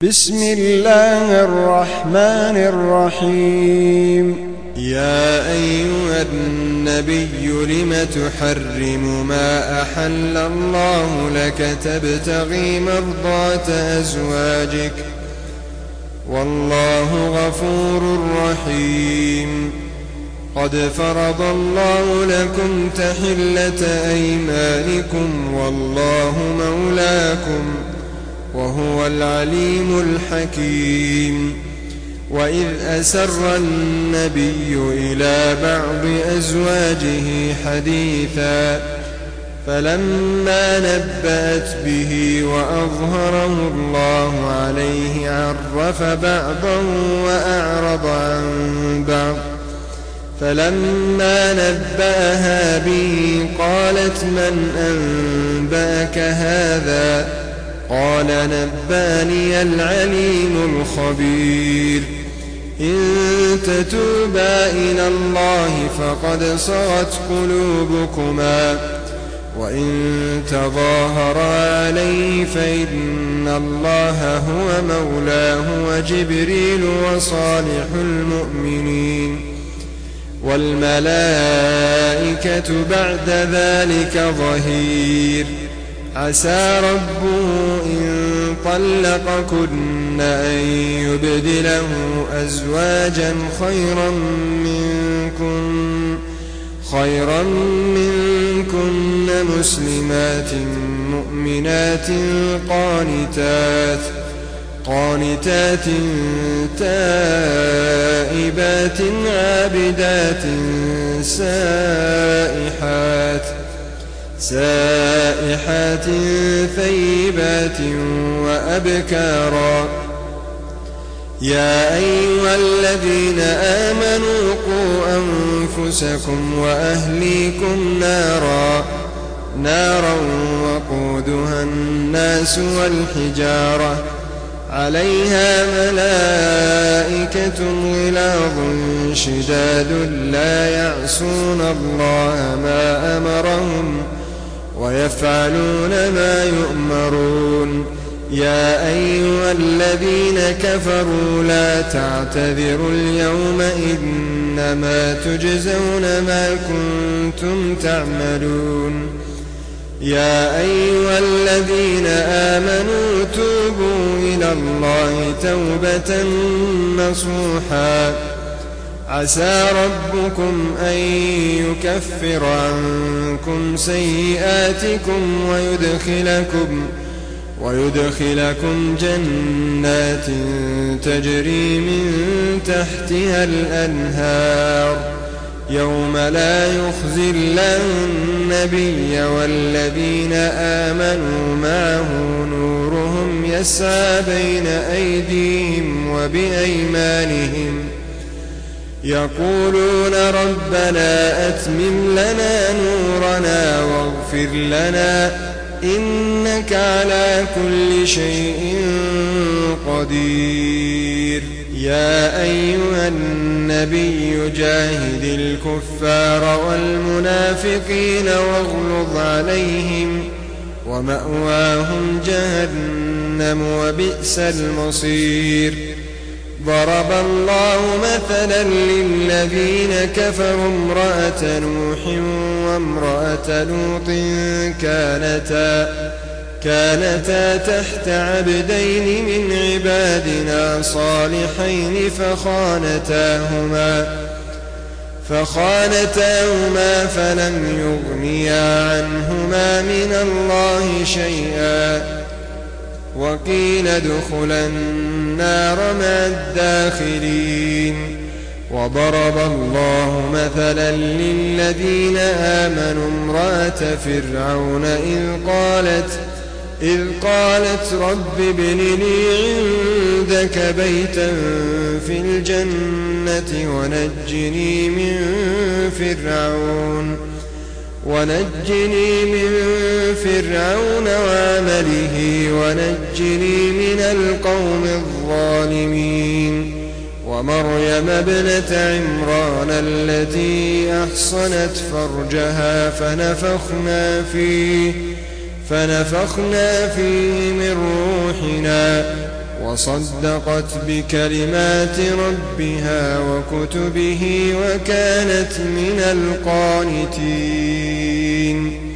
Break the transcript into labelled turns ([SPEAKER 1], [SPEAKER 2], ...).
[SPEAKER 1] بسم الله الرحمن الرحيم.
[SPEAKER 2] يا أيها النبي لم تحرم ما أحل الله لك تبتغي مرضات أزواجك والله غفور رحيم. قد فرض الله لكم تحلة أيمانكم والله مولاكم وهو العليم الحكيم. وإذ أسر النبي إلى بعض أزواجه حديثا فلما نبأت به وأظهره الله عليه عرف بعضه وأعرض عن بعض. فلما نبأها به قالت من أنبأك هذا؟ قال نبأني العليم الخبير. إن تتوبا إلى الله فقد صغت قلوبكما وإن تظاهرا عليه فإن الله هو مولاه وجبريل وصالح المؤمنين والملائكة بعد ذلك ظهير. عسى ربه إن طلقكن أن يبدله أزواجا خيرا منكن مسلمات مؤمنات قانتات تائبات عابدات سائحات ثيبات وأبكارا. يا أيها الذين آمنوا قوا أنفسكم وأهليكم نارا وقودها الناس والحجارة عليها ملائكة غلاظ شداد لا يعصون الله ما أمرهم ويفعلون ما يؤمرون. يا أيها الذين كفروا لا تعتذروا اليوم إنما تجزون ما كنتم تعملون. يا أيها الذين آمنوا توبوا إلى الله توبة نصوحا عسى ربكم أن يكفر عنكم سيئاتكم ويدخلكم جنات تجري من تحتها الأنهار يوم لا يخزي الله النبي والذين آمنوا معه نورهم يسعى بين أيديهم وبأيمانهم يقولون ربنا أتمم لنا نورنا واغفر لنا إنك على كل شيء قدير. يا أيها النبي جاهد الكفار والمنافقين واغلظ عليهم ومأواهم جهنم وبئس المصير. ضرب الله مثلا للذين كفروا امرأة نوح وامرأة لوط كانتا تحت عبدين من عبادنا صالحين فخانتاهما فلم يغنيا عنهما من الله شيئا وقيل ادخلا النار مع الداخلين. وضرب الله مثلا للذين آمنوا امرأة فرعون إذ قالت رب ابن لي عندك بيتا في الجنة ونجني من فرعون وعمله ونجني من القوم الظالمين. ومريم ابنة عمران التي أحصنت فرجها فنفخنا فيه من روحنا وصدقت بكلمات ربها وكتبه وكانت من القانتين